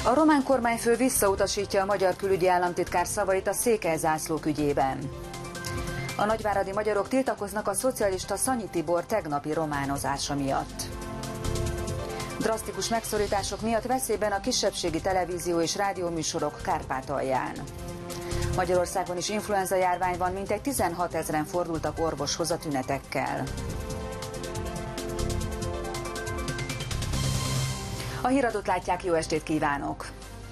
A román kormányfő visszautasítja a magyar külügyi államtitkár szavait a székelyzászlók ügyében. A nagyváradi magyarok tiltakoznak a szocialista Szanyi Tibor tegnapi románozása miatt. Drasztikus megszorítások miatt veszélyben a kisebbségi televízió és rádióműsorok Kárpátalján. Magyarországon is influenza járvány van, mintegy 16 000-en fordultak orvoshoz a tünetekkel. A híradót látják, jó estét kívánok!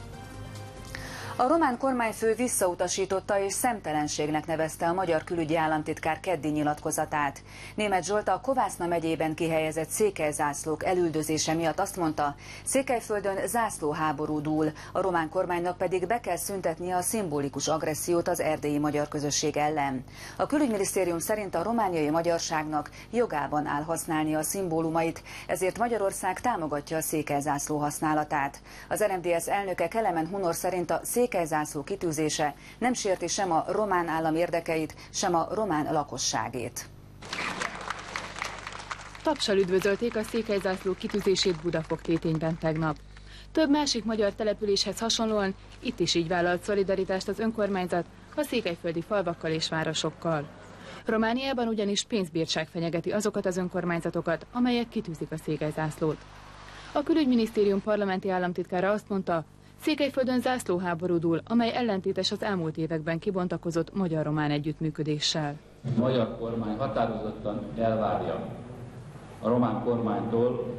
A román kormányfő visszautasította és szemtelenségnek nevezte a magyar külügyi államtitkár keddi nyilatkozatát. Németh Zsolt a Kovászna megyében kihelyezett székelyzászlók elüldözése miatt azt mondta, Székelyföldön zászlóháború dúl, a román kormánynak pedig be kell szüntetnie a szimbolikus agressziót az erdélyi magyar közösség ellen. A külügyminisztérium szerint a romániai magyarságnak jogában áll használni a szimbólumait, ezért Magyarország támogatja a székelyzászló használatát. Az RMDSZ elnöke Kelemen Hunor szerint a székelyzászló kitűzése nem sérti sem a román állam érdekeit, sem a román lakosságét. Tapssal üdvözölték a székelyzászló kitűzését Budafok-Tétényben tegnap. Több másik magyar településhez hasonlóan itt is így vállalt szolidaritást az önkormányzat a székelyföldi falvakkal és városokkal. Romániában ugyanis pénzbírság fenyegeti azokat az önkormányzatokat, amelyek kitűzik a székelyzászlót. A külügyminisztérium parlamenti államtitkára azt mondta, Székelyföldön zászlóháború dúl, amely ellentétes az elmúlt években kibontakozott magyar-román együttműködéssel. A magyar kormány határozottan elvárja a román kormánytól,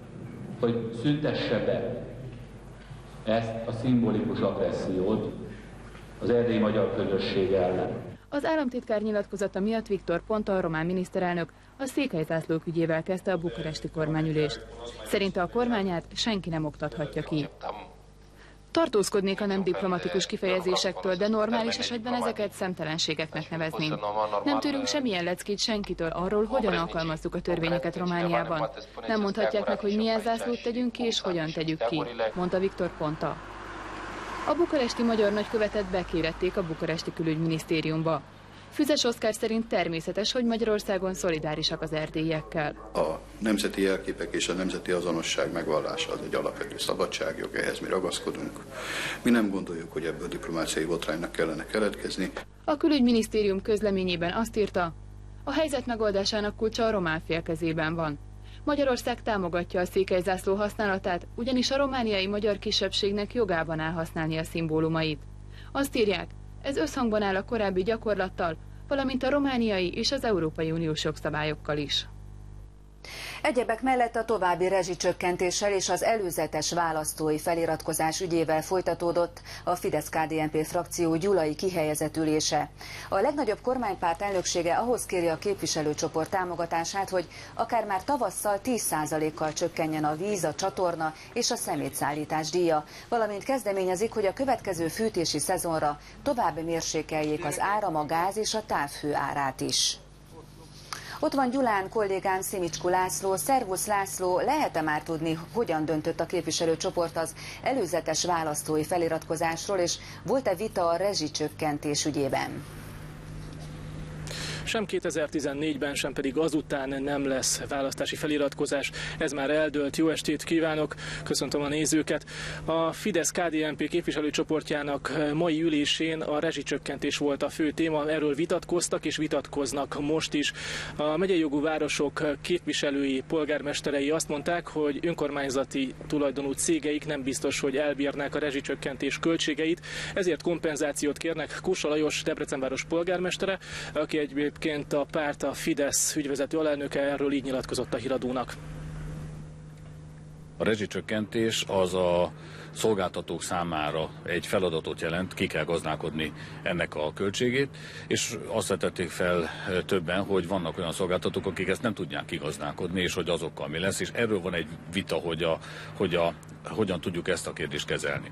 hogy szüntesse be ezt a szimbolikus agressziót az erdélyi magyar közösség ellen. Az államtitkár nyilatkozata miatt Viktor Ponta, a román miniszterelnök, a székelyzászlók ügyével kezdte a bukaresti kormányülést. Szerinte a kormányát senki nem oktathatja ki. Tartózkodnék a nem diplomatikus kifejezésektől, de normális esetben ezeket szemtelenségeknek nevezném. Nem tűrünk semmilyen leckét senkitől arról, hogyan alkalmazzuk a törvényeket Romániában. Nem mondhatják meg, hogy milyen zászlót tegyünk ki és hogyan tegyük ki, mondta Viktor Ponta. A bukaresti magyar nagykövetet bekérették a bukaresti külügyminisztériumba. Füzes Oszkár szerint természetes, hogy Magyarországon szolidárisak az erdélyiekkel. A nemzeti jelképek és a nemzeti azonosság megvallása az egy alapvető szabadságjog, ehhez mi ragaszkodunk. Mi nem gondoljuk, hogy ebből diplomáciai botránynak kellene keletkezni. A külügyminisztérium közleményében azt írta, a helyzet megoldásának kulcsa a román fél kezében van. Magyarország támogatja a székelyzászló használatát, ugyanis a romániai magyar kisebbségnek jogában áll használni a szimbólumait. Azt írják, ez összhangban áll a korábbi gyakorlattal, valamint a romániai és az Európai Uniós jogszabályokkal is. Egyebek mellett a további rezsicsökkentéssel és az előzetes választói feliratkozás ügyével folytatódott a Fidesz-KDNP frakció gyulai kihelyezett ülése. A legnagyobb kormánypárt elnöksége ahhoz kéri a képviselőcsoport támogatását, hogy akár már tavasszal 10%-kal csökkenjen a víz, a csatorna és a szemétszállítás díja, valamint kezdeményezik, hogy a következő fűtési szezonra tovább mérsékeljék az áram, a gáz és a távhő árát is. Ott van Gyulán kollégám, Szimicskú László. Szervusz László, lehet-e már tudni, hogyan döntött a képviselőcsoport az előzetes választói feliratkozásról, és volt-e vita a rezsicsökkentés ügyében? Sem 2014-ben, sem pedig azután nem lesz választási feliratkozás. Ez már eldőlt. Jó estét kívánok, köszöntöm a nézőket. A Fidesz-KDNP képviselőcsoportjának mai ülésén a rezsicsökkentés volt a fő téma. Erről vitatkoztak és vitatkoznak most is. A megyei jogú városok képviselői, polgármesterei azt mondták, hogy önkormányzati tulajdonú cégeik nem biztos, hogy elbírnák a rezsicsökkentés költségeit, ezért kompenzációt kérnek. Kósa Lajos, Debrecenváros polgármestere, aki egyébként a párt, a Fidesz ügyvezető alelnöke, erről így nyilatkozott a Híradónak. A rezsicsökkentés az a szolgáltatók számára egy feladatot jelent, ki kell gazdálkodni ennek a költségét, és azt vetették fel többen, hogy vannak olyan szolgáltatók, akik ezt nem tudják kigazdálkodni, és hogy azokkal mi lesz, és erről van egy vita, hogyan tudjuk ezt a kérdést kezelni.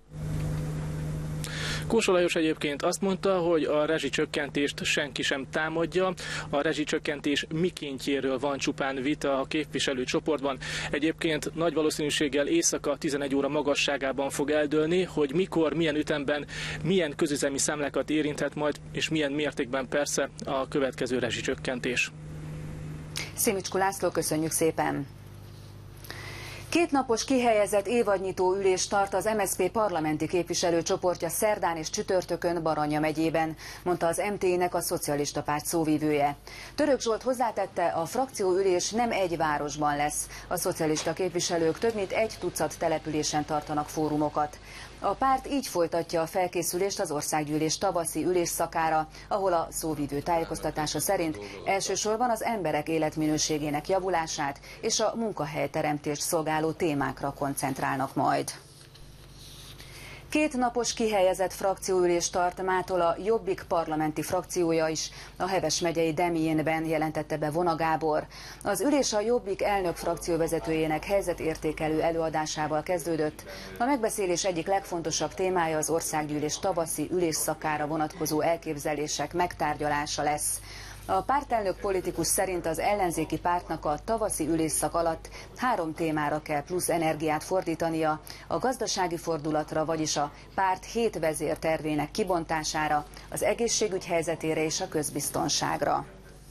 Kósa Lajos egyébként azt mondta, hogy a rezsicsökkentést senki sem támadja, a rezsicsökkentés mikéntjéről van csupán vita a képviselőcsoportban. Egyébként nagy valószínűséggel éjszaka 11 óra magasságában fog eldőlni, hogy mikor, milyen ütemben, milyen közüzemi számlákat érinthet majd, és milyen mértékben persze a következő rezsicsökkentés. Szimicskú László, köszönjük szépen! Kétnapos kihelyezett évadnyitó ülés tart az MSZP parlamenti képviselőcsoportja szerdán és csütörtökön Baranya megyében, mondta az MT-nek a Szocialista Párt szóvivője. Török Zsolt hozzátette, a frakcióülés nem egy városban lesz. A szocialista képviselők több mint 1 tucat településen tartanak fórumokat. A párt így folytatja a felkészülést az országgyűlés tavaszi ülésszakára, ahol a szóvivő tájékoztatása szerint elsősorban az emberek életminőségének javulását és a munkahelyteremtést szolgáló témákra koncentrálnak majd. Kétnapos kihelyezett frakcióülést tart mától a Jobbik parlamenti frakciója is, a Heves megyei Demjénben, jelentette be Vona Gábor. Az ülés a Jobbik elnök frakcióvezetőjének helyzetértékelő előadásával kezdődött. A megbeszélés egyik legfontosabb témája az országgyűlés tavaszi ülésszakára vonatkozó elképzelések megtárgyalása lesz. A pártelnök politikus szerint az ellenzéki pártnak a tavaszi ülésszak alatt 3 témára kell plusz energiát fordítania: a gazdasági fordulatra, vagyis a párt 7 vezértervének kibontására, az egészségügy helyzetére és a közbiztonságra.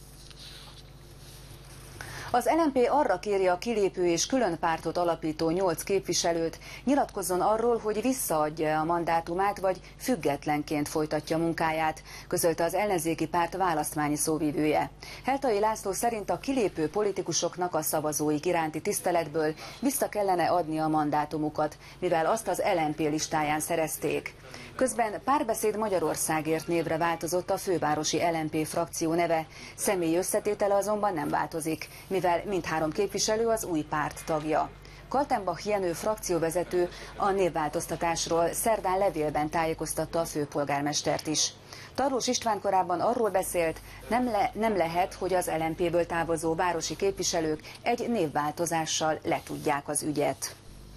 Az LMP arra kéri a kilépő és külön pártot alapító 8 képviselőt, nyilatkozzon arról, hogy visszaadja a mandátumát, vagy függetlenként folytatja munkáját, közölte az ellenzéki párt választmányi szóvivője. Heltai László szerint a kilépő politikusoknak a szavazóik iránti tiszteletből vissza kellene adni a mandátumukat, mivel azt az LMP listáján szerezték. Közben Párbeszéd Magyarországért névre változott a fővárosi LMP frakció neve, személyi összetétele azonban nem változik, mivel mindhárom képviselő az új párt tagja. Kaltenbach Jenő frakcióvezető a névváltoztatásról szerdán levélben tájékoztatta a főpolgármestert is. Tarlós István korábban arról beszélt, nem lehet, hogy az LMP-ből távozó városi képviselők egy névváltozással letudják az ügyet.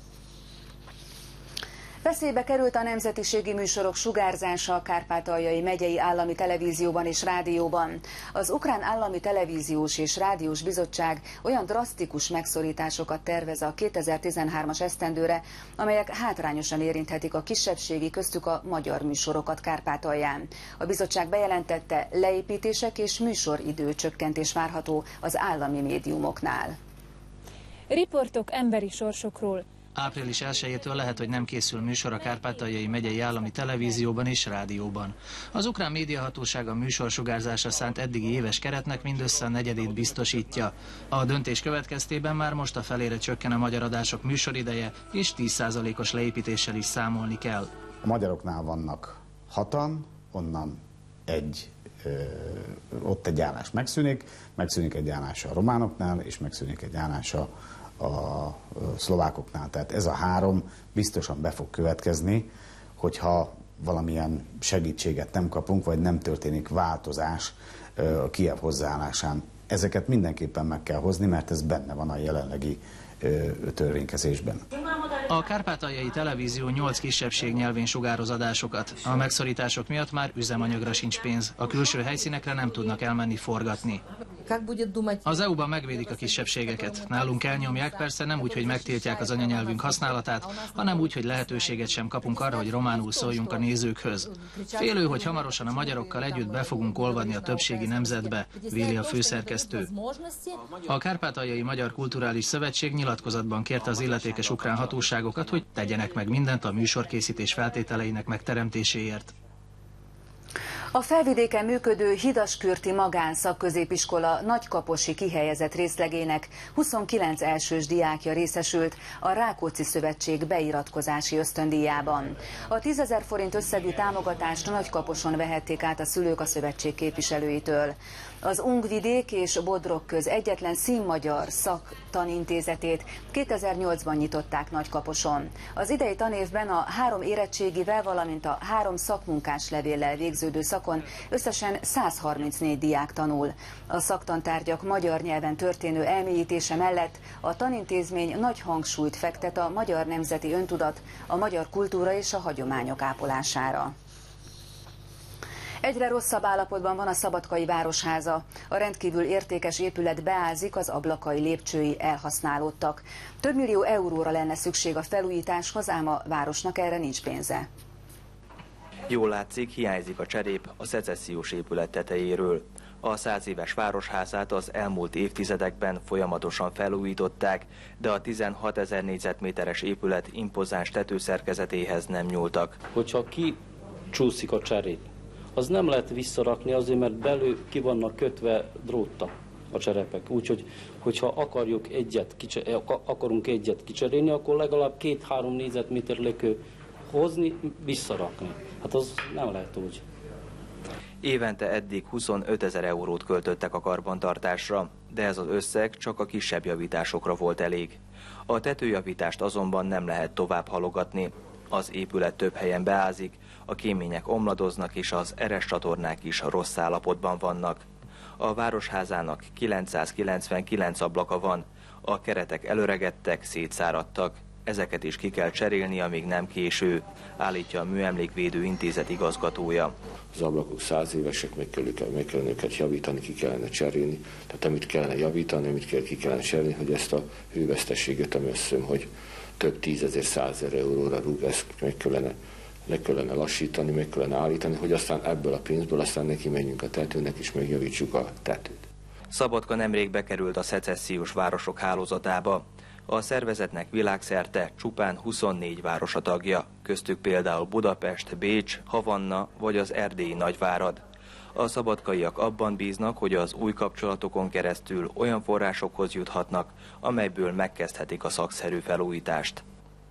Veszélybe került a nemzetiségi műsorok sugárzása a Kárpátaljai megyei állami televízióban és rádióban. Az Ukrán Állami Televíziós és Rádiós Bizottság olyan drasztikus megszorításokat tervez a 2013-as esztendőre, amelyek hátrányosan érinthetik a kisebbségi, köztük a magyar műsorokat Kárpátalján. A bizottság bejelentette, leépítések és műsoridő csökkentés várható az állami médiumoknál. Riportok emberi sorsokról. Április 1-től lehet, hogy nem készül műsor a Kárpátaljai megyei állami televízióban és rádióban. Az ukrán médiahatóság a műsorsugárzásra szánt eddigi éves keretnek mindössze a negyedét biztosítja. A döntés következtében már most a felére csökken a magyar adások műsorideje, és 10%-os leépítéssel is számolni kell. A magyaroknál vannak 6-an, onnan ott egy állás megszűnik egy állás a románoknál, és megszűnik egy állás a szlovákoknál. Tehát ez a 3 biztosan be fog következni, hogyha valamilyen segítséget nem kapunk, vagy nem történik változás a Kijev hozzáállásán. Ezeket mindenképpen meg kell hozni, mert ez benne van a jelenlegi törvénykezésben. A Kárpátaljai Televízió 8 kisebbség nyelvén sugároz adásokat. A megszorítások miatt már üzemanyagra sincs pénz. A külső helyszínekre nem tudnak elmenni forgatni. Az EU-ban megvédik a kisebbségeket. Nálunk elnyomják, persze nem úgy, hogy megtiltják az anyanyelvünk használatát, hanem úgy, hogy lehetőséget sem kapunk arra, hogy románul szóljunk a nézőkhöz. Félő, hogy hamarosan a magyarokkal együtt be fogunk olvadni a többségi nemzetbe, véli a főszerkesztő. A Kárpátaljai Magyar Kulturális Szövetség nyilatkozatban kérte az illetékes ukrán hatóságokat, hogy tegyenek meg mindent a műsorkészítés feltételeinek megteremtéséért. A Felvidéken működő Hidaskürti magánszakközépiskola nagykaposi kihelyezett részlegének 29 elsős diákja részesült a Rákóczi Szövetség beiratkozási ösztöndíjában. A 10 000 forint összegű támogatást Nagykaposon vehették át a szülők a szövetség képviselőitől. Az Ungvidék és Bodrog köz egyetlen színmagyar szaktanintézetét 2008-ban nyitották Nagykaposon. Az idei tanévben a 3 érettségivel, valamint a 3 szakmunkáslevéllel végződő szakon összesen 134 diák tanul. A szaktantárgyak magyar nyelven történő elmélyítése mellett a tanintézmény nagy hangsúlyt fektet a magyar nemzeti öntudat, a magyar kultúra és a hagyományok ápolására. Egyre rosszabb állapotban van a Szabadkai Városháza. A rendkívül értékes épület beázik, az ablakai, lépcsői elhasználódtak. Több millió euróra lenne szükség a felújításhoz, ám a városnak erre nincs pénze. Jól látszik, hiányzik a cserép a szecessziós épület tetejéről. A 100 éves városházát az elmúlt évtizedekben folyamatosan felújították, de a 16 000 négyzetméteres épület impozáns tetőszerkezetéhez nem nyúltak. Hogyha kicsúszik a cserép, az nem lehet visszarakni azért, mert belül ki vannak kötve dróttal a cserepek. Úgyhogy, hogyha akarunk egyet kicserélni, akkor legalább 2-3 négyzetméterre kell hozni, visszarakni. Hát az nem lehet úgy. Évente eddig 25 000 eurót költöttek a karbantartásra, de ez az összeg csak a kisebb javításokra volt elég. A tetőjavítást azonban nem lehet tovább halogatni. Az épület több helyen beázik, a kémények omladoznak és az eres csatornák is rossz állapotban vannak. A városházának 999 ablaka van, a keretek előregettek, szétszáradtak. Ezeket is ki kell cserélni, amíg nem késő, állítja a Műemlékvédő Intézet igazgatója. Az ablakok 100 évesek, meg kell őket javítani, ki kellene cserélni. Tehát amit kellene javítani, amit ki kellene cserélni, hogy ezt a hőveszteséget, ami azt hiszem, hogy több 10 000, 100 000 euróra rúg, ezt le kellene lassítani, meg kellene állítani, hogy aztán ebből a pénzből aztán neki menjünk a tetőnek, és megjavítsuk a tetőt. Szabadka nemrég bekerült a szecessziós városok hálózatába. A szervezetnek világszerte csupán 24 város a tagja, köztük például Budapest, Bécs, Havanna vagy az erdélyi Nagyvárad. A szabadkaiak abban bíznak, hogy az új kapcsolatokon keresztül olyan forrásokhoz juthatnak, amelyből megkezdhetik a szakszerű felújítást.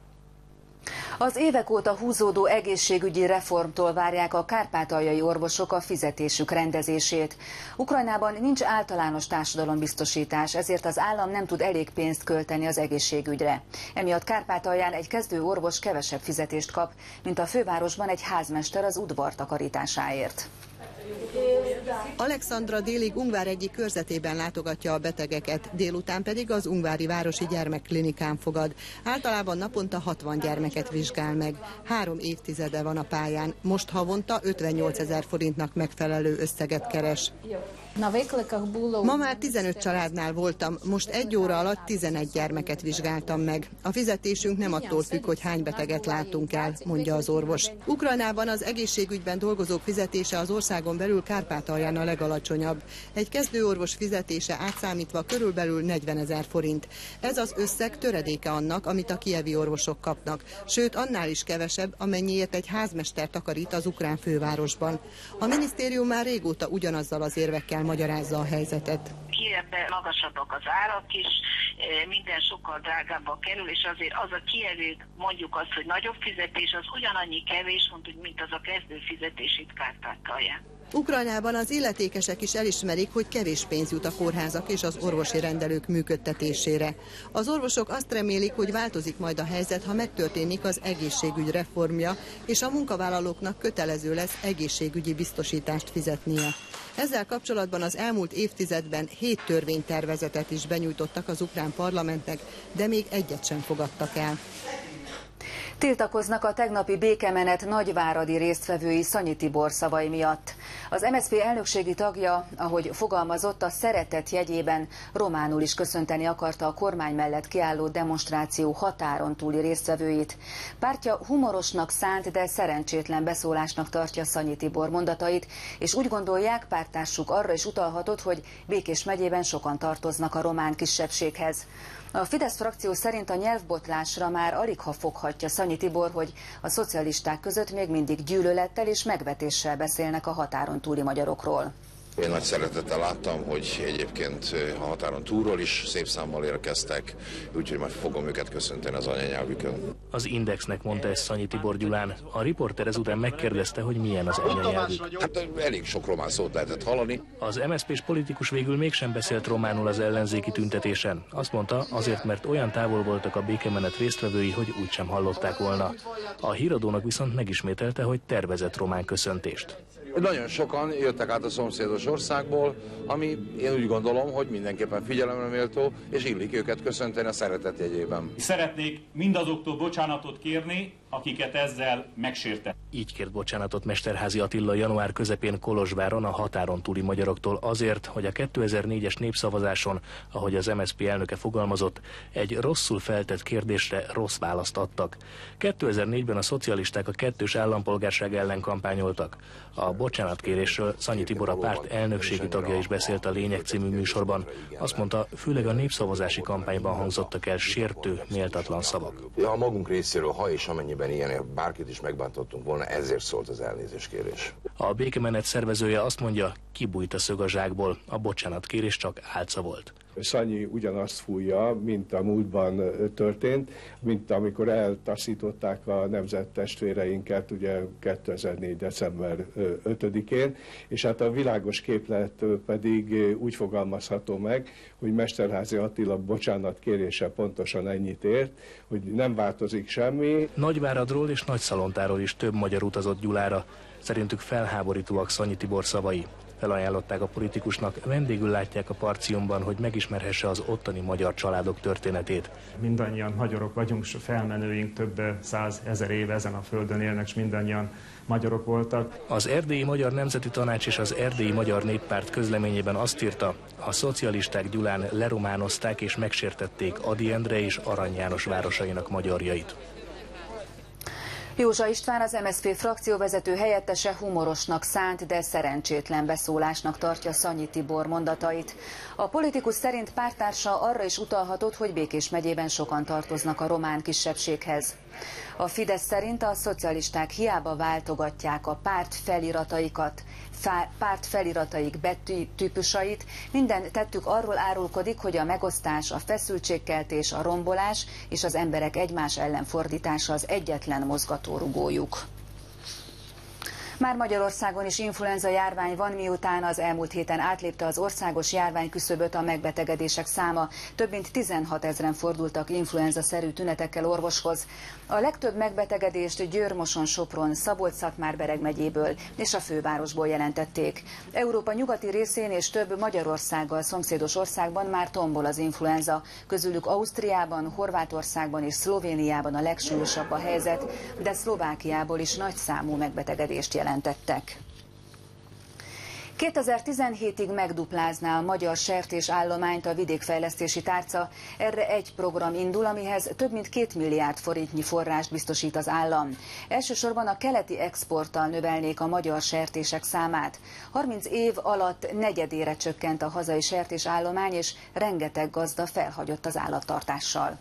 Az évek óta húzódó egészségügyi reformtól várják a kárpátaljai orvosok a fizetésük rendezését. Ukrajnában nincs általános társadalombiztosítás, ezért az állam nem tud elég pénzt költeni az egészségügyre. Emiatt Kárpátalján egy kezdő orvos kevesebb fizetést kap, mint a fővárosban egy házmester az udvar takarításáért. Alexandra délig Ungvár egyik körzetében látogatja a betegeket, délután pedig az Ungvári Városi Gyermekklinikán fogad. Általában naponta 60 gyermeket vizsgál meg. 3 évtizede van a pályán, most havonta 58 000 forintnak megfelelő összeget keres. Ma már 15 családnál voltam, most 1 óra alatt 11 gyermeket vizsgáltam meg. A fizetésünk nem attól függ, hogy hány beteget látunk el, mondja az orvos. Ukrajnában az egészségügyben dolgozók fizetése az országon belül Kárpátalján a legalacsonyabb. Egy kezdőorvos fizetése átszámítva körülbelül 40 000 forint. Ez az összeg töredéke annak, amit a kijevi orvosok kapnak, sőt annál is kevesebb, amennyiért egy házmester takarít az ukrán fővárosban. A minisztérium már régóta ugyanazzal az érvekkel magyarázza a helyzetet. Kijevben magasabbak az árak is, minden sokkal drágábba kerül, és azért az a kijevő, mondjuk azt, hogy nagyobb fizetés, az ugyanannyi kevés, mint az a kezdő fizetés itt Kárpátalján. Ukrajnában az illetékesek is elismerik, hogy kevés pénz jut a kórházak és az orvosi rendelők működtetésére. Az orvosok azt remélik, hogy változik majd a helyzet, ha megtörténik az egészségügy reformja, és a munkavállalóknak kötelező lesz egészségügyi biztosítást fizetnie. Ezzel kapcsolatban az elmúlt évtizedben 7 törvénytervezetet is benyújtottak az ukrán parlamentnek, de még egyet sem fogadtak el. Tiltakoznak a tegnapi békemenet nagyváradi résztvevői Szanyi Tibor szavai miatt. Az MSZP elnökségi tagja, ahogy fogalmazott, a szeretet jegyében románul is köszönteni akarta a kormány mellett kiálló demonstráció határon túli résztvevőit. Pártja humorosnak szánt, de szerencsétlen beszólásnak tartja Szanyi Tibor mondatait, és úgy gondolják, párttársuk arra is utalhatott, hogy Békés megyében sokan tartoznak a román kisebbséghez. A Fidesz frakció szerint a nyelvbotlásra már aligha foghatja Szanyi Tibor, hogy a szocialisták között még mindig gyűlölettel és megvetéssel beszélnek a határon túli magyarokról. Én nagy szeretettel láttam, hogy egyébként a határon túlról is szép számmal érkeztek, úgyhogy majd fogom őket köszönteni az anyanyelvükön. Az Indexnek mondta ezt Szanyi Tibor Gyulán. A riporter ezután megkérdezte, hogy milyen az anyanyelvük. Hát elég sok román szót lehetett hallani. Az MSZP-s politikus végül mégsem beszélt románul az ellenzéki tüntetésen. Azt mondta, azért, mert olyan távol voltak a békemenet résztvevői, hogy úgysem hallották volna. A híradónak viszont megismételte, hogy tervezett román köszöntést. Nagyon sokan jöttek át a szomszédos országból, ami én úgy gondolom, hogy mindenképpen figyelemre méltó, és illik őket köszönteni a szeretet jegyében. Szeretnék mindazoktól bocsánatot kérni, akiket ezzel megsértettek. Így kért bocsánatot Mesterházy Attila január közepén Kolozsváron a határon túli magyaroktól azért, hogy a 2004-es népszavazáson, ahogy az MSZP elnöke fogalmazott, egy rosszul feltett kérdésre rossz választ adtak. 2004-ben a szocialisták a kettős állampolgárság ellen kampányoltak. A bocsánatkérésről Szanyi Tibor, a párt elnökségi tagja is beszélt a Lényeg című műsorban. Azt mondta, főleg a népszavazási kampányban hangzottak el sértő, méltatlan szavak. A magunk részéről, ha és amennyiben ilyen bárkit is megbántottunk volna, ezért szólt az elnézéskérés. A békemenet szervezője azt mondja, kibújt a szög a zsákból, a bocsánatkérés csak álca volt. Szanyi ugyanazt fújja, mint a múltban történt, mint amikor eltaszították a nemzettestvéreinket, ugye 2004. december 5-én, és hát a világos képlet pedig úgy fogalmazható meg, hogy Mesterházy Attila bocsánatkérése pontosan ennyit ért, hogy nem változik semmi. Nagyváradról és Nagyszalontáról is több magyar utazott Gyulára. Szerintük felháborítóak Szanyi Tibor szavai. Felajánlották a politikusnak, vendégül látják a Partiumban, hogy megismerhesse az ottani magyar családok történetét. Mindannyian magyarok vagyunk, felmenőink több 100 000 éve ezen a földön élnek, és mindannyian magyarok voltak. Az Erdélyi Magyar Nemzeti Tanács és az Erdélyi Magyar Néppárt közleményében azt írta, a szocialisták Gyulán lerománozták és megsértették Ady Endre és Arany János városainak magyarjait. Józsa István, az MSZP frakcióvezető helyettese humorosnak szánt, de szerencsétlen beszólásnak tartja Szanyi Tibor mondatait. A politikus szerint párttársa arra is utalhatott, hogy Békés megyében sokan tartoznak a román kisebbséghez. A Fidesz szerint a szocialisták hiába váltogatják a párt felirataik betűtípusait, minden tettük arról árulkodik, hogy a megosztás, a feszültségkeltés, a rombolás és az emberek egymás ellen fordítása az egyetlen mozgatórugójuk. Már Magyarországon is influenza járvány van, miután az elmúlt héten átlépte az országos járványküszöböt a megbetegedések száma. Több mint 16 000-en fordultak influenza-szerű tünetekkel orvoshoz. A legtöbb megbetegedést Győr, Moson, Sopron, Szabolcs-Szatmár-Bereg megyéből és a fővárosból jelentették. Európa nyugati részén és több Magyarországgal szomszédos országban már tombol az influenza. Közülük Ausztriában, Horvátországban és Szlovéniában a legsúlyosabb a helyzet, de Szlovákiából is nagyszámú megbetegedést jelentettek. 2017-ig megduplázná a magyar sertésállományt a vidékfejlesztési tárca. Erre egy program indul, amihez több mint 2 milliárd forintnyi forrást biztosít az állam. Elsősorban a keleti exporttal növelnék a magyar sertések számát. 30 év alatt negyedére csökkent a hazai sertésállomány, és rengeteg gazda felhagyott az állattartással.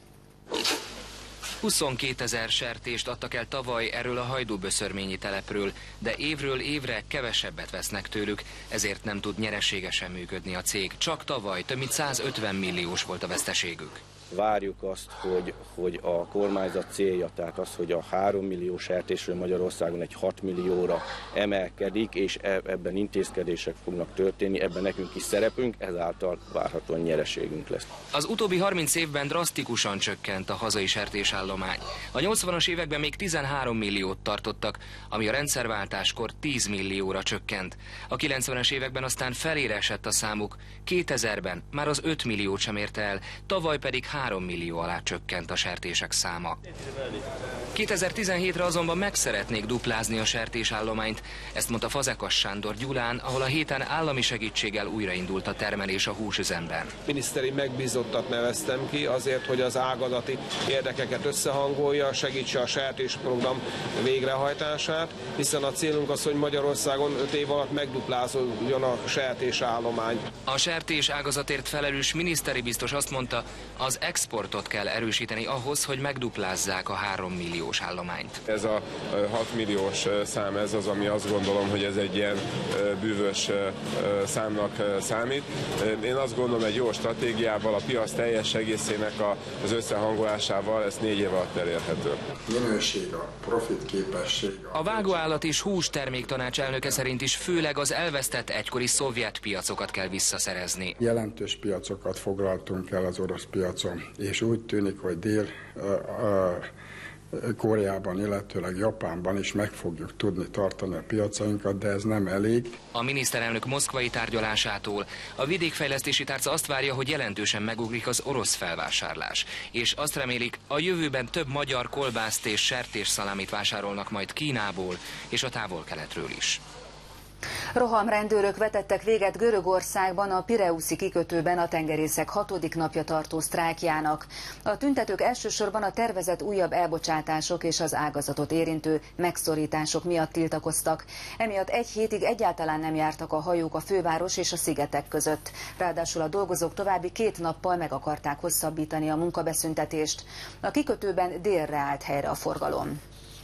22 000 sertést adtak el tavaly erről a hajdúböszörményi telepről, de évről évre kevesebbet vesznek tőlük, ezért nem tud nyereségesen működni a cég. Csak tavaly több mint 150 milliós volt a veszteségük. Várjuk azt, hogy a kormányzat célja, tehát az, hogy a 3 millió sertésről Magyarországon egy 6 millióra emelkedik, és ebben intézkedések fognak történni, ebben nekünk is szerepünk, ezáltal várhatóan nyereségünk lesz. Az utóbbi 30 évben drasztikusan csökkent a hazai sertésállomány. A 80-as években még 13 milliót tartottak, ami a rendszerváltáskor 10 millióra csökkent. A 90-es években aztán felére esett a számuk, 2000-ben már az 5 milliót sem érte el, tavaly pedig 3 millió alá csökkent a sertések száma. 2017-re azonban meg szeretnék duplázni a sertésállományt, ezt mondta Fazekas Sándor Gyulán, ahol a héten állami segítséggel újraindult a termelés a húsüzemben. Miniszteri megbízottat neveztem ki azért, hogy az ágazati érdekeket összehangolja, segítse a sertésprogram végrehajtását, hiszen a célunk az, hogy Magyarországon 5 év alatt megduplázódjon a sertésállomány. A sertés ágazatért felelős miniszteri biztos azt mondta, az exportot kell erősíteni ahhoz, hogy megduplázzák a 3 milliós állományt. Ez a 6 milliós szám, ez az, ami azt gondolom, hogy ez egy ilyen bűvös számnak számít. Én azt gondolom, egy jó stratégiával, a piac teljes egészének az összehangolásával ez 4 év alatt elérhető. Minőség, a profit képesség. A vágóállat és hústerméktanács elnöke szerint is főleg az elvesztett egykori szovjet piacokat kell visszaszerezni. Jelentős piacokat foglaltunk el az orosz piacon, és úgy tűnik, hogy Dél-Koreában, illetőleg Japánban is meg fogjuk tudni tartani a piacainkat, de ez nem elég. A miniszterelnök moszkvai tárgyalásától a vidékfejlesztési tárca azt várja, hogy jelentősen megugrik az orosz felvásárlás, és azt remélik, a jövőben több magyar kolbászt és sertésszalámit vásárolnak majd Kínából és a távol-keletről is. Rohamrendőrök vetettek véget Görögországban a Pireuszi kikötőben a tengerészek 6. napja tartó sztrájkjának. A tüntetők elsősorban a tervezett újabb elbocsátások és az ágazatot érintő megszorítások miatt tiltakoztak. Emiatt egy hétig egyáltalán nem jártak a hajók a főváros és a szigetek között. Ráadásul a dolgozók további 2 nappal meg akarták hosszabbítani a munkabeszüntetést. A kikötőben délre állt helyre a forgalom.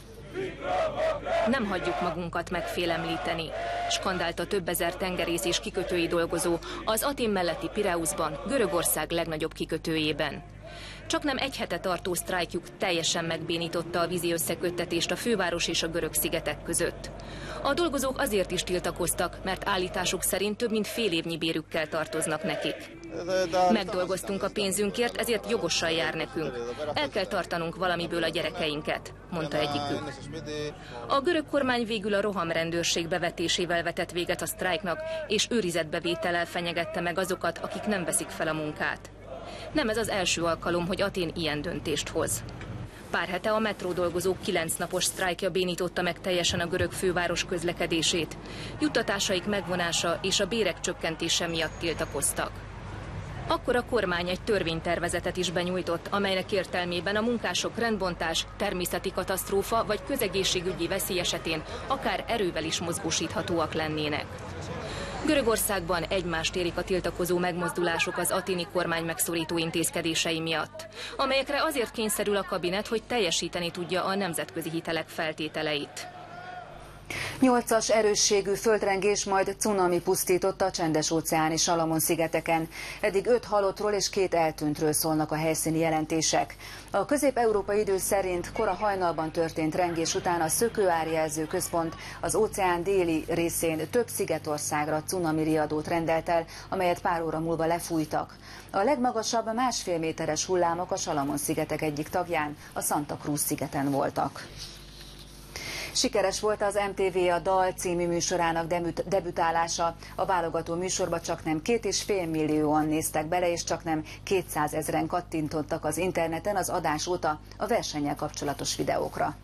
Nem hagyjuk magunkat megfélemlíteni, skandálta több ezer tengerész és kikötői dolgozó az Atén melletti Pireuszban, Görögország legnagyobb kikötőjében. Csaknem egy hete tartó sztrájkjuk teljesen megbénította a vízi összeköttetést a főváros és a görög szigetek között. A dolgozók azért is tiltakoztak, mert állításuk szerint több mint fél évnyi bérükkel tartoznak nekik. Megdolgoztunk a pénzünkért, ezért jogosan jár nekünk. El kell tartanunk valamiből a gyerekeinket, mondta egyikük. A görög kormány végül a rohamrendőrség bevetésével vetett véget a sztrájknak, és őrizetbevétellel fenyegette meg azokat, akik nem veszik fel a munkát. Nem ez az első alkalom, hogy Atén ilyen döntést hoz. Pár hete a metró dolgozók 9 napos sztrájkja bénította meg teljesen a görög főváros közlekedését. Juttatásaik megvonása és a bérek csökkentése miatt tiltakoztak. Akkor a kormány egy törvénytervezetet is benyújtott, amelynek értelmében a munkások rendbontás, természeti katasztrófa vagy közegészségügyi veszély esetén akár erővel is mozgósíthatóak lennének. Görögországban egymást érik a tiltakozó megmozdulások az aténi kormány megszorító intézkedései miatt, amelyekre azért kényszerül a kabinet, hogy teljesíteni tudja a nemzetközi hitelek feltételeit. 8-as erősségű földrengés, majd cunami pusztította a Csendes-óceáni Salamon-szigeteken. Eddig 5 halottról és 2 eltűntről szólnak a helyszíni jelentések. A közép-európai idő szerint kora hajnalban történt rengés után a szökőárjelző központ az óceán déli részén több szigetországra cunami riadót rendelt el, amelyet pár óra múlva lefújtak. A legmagasabb 1,5 méteres hullámok a Salamon-szigetek egyik tagján, a Santa Cruz szigeten voltak. Sikeres volt az MTV a Dal című műsorának debütálása. A válogató műsorba csaknem 2,5 millióan néztek bele, és csaknem 200 000-en kattintottak az interneten az adás óta a versennyel kapcsolatos videókra.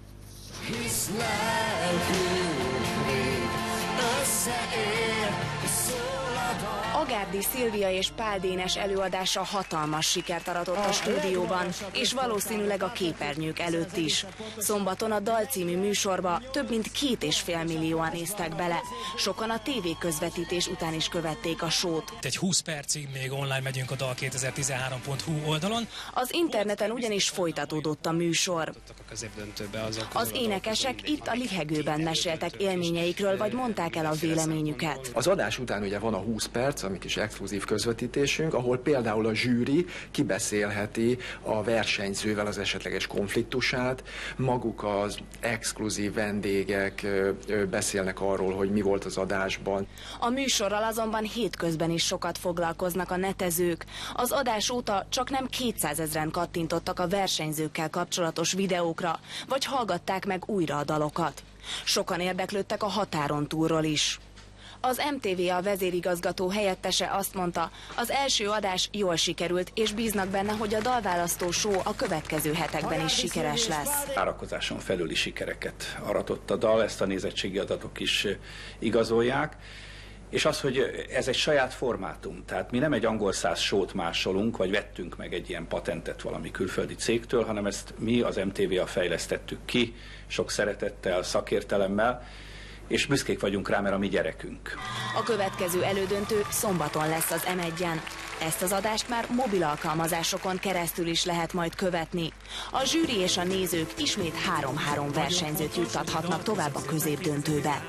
Agárdi Szilvia és Pál Dénes előadása hatalmas sikert aratott a stúdióban, és valószínűleg a képernyők előtt is. Szombaton a Dal című műsorba több mint 2,5 millióan néztek bele. Sokan a tévéközvetítés után is követték a sót. Egy 20 percig még online megyünk a dal2013.hu oldalon. Az interneten ugyanis folytatódott a műsor. Az énekesek itt a lihegőben meséltek élményeikről, vagy mondták el a véleményüket. Az adás után ugye van a 20 perc, ami kis exkluzív közvetítésünk, ahol például a zsűri kibeszélheti a versenyzővel az esetleges konfliktusát, maguk az exkluzív vendégek beszélnek arról, hogy mi volt az adásban. A műsorral azonban hétközben is sokat foglalkoznak a netezők. Az adás óta csaknem 200 000-en kattintottak a versenyzőkkel kapcsolatos videókra, vagy hallgatták meg újra a dalokat. Sokan érdeklődtek a határon túlról is. Az MTV vezérigazgató helyettese azt mondta, az első adás jól sikerült, és bíznak benne, hogy a dalválasztó show a következő hetekben is sikeres lesz. Várakozáson felüli sikereket aratott a dal, ezt a nézettségi adatok is igazolják. És az, hogy ez egy saját formátum, tehát mi nem egy angol száz show-t másolunk, vagy vettünk meg egy ilyen patentet valami külföldi cégtől, hanem ezt mi az MTV-a fejlesztettük ki, sok szeretettel, szakértelemmel, és büszkék vagyunk rá, mert a mi gyerekünk. A következő elődöntő szombaton lesz az M1-en. Ezt az adást már mobil alkalmazásokon keresztül is lehet majd követni. A zsűri és a nézők ismét 3-3 versenyzőt juttathatnak tovább a középdöntőbe.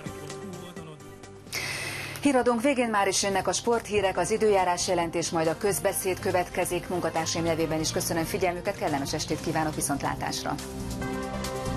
Híradónk végén már is jönnek a sporthírek, az időjárás jelentés, majd a közbeszéd következik. Munkatársaim nevében is köszönöm figyelmüket, kellemes estét kívánok, viszontlátásra!